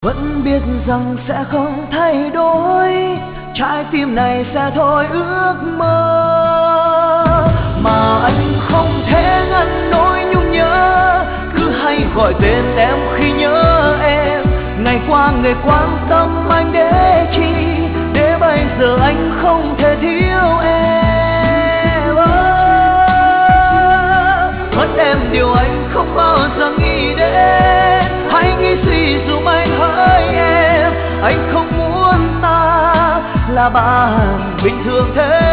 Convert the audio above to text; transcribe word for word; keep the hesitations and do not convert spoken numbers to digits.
Vẫn biết rằng sẽ không thay đổi, trái tim này sẽ thôi ước mơ. Mà anh không thể ngăn nỗi nhung nhớ, cứ hay gọi tên em khi nhớ em. Ngày qua người quan tâm anh để chi, để bây giờ anh không thể thiếu em. Mất em điều anh không bao giờ nghĩ đến, hãy nghĩ suy dùm anh hỡi em. Anh không muốn ta là bạn bình thường thế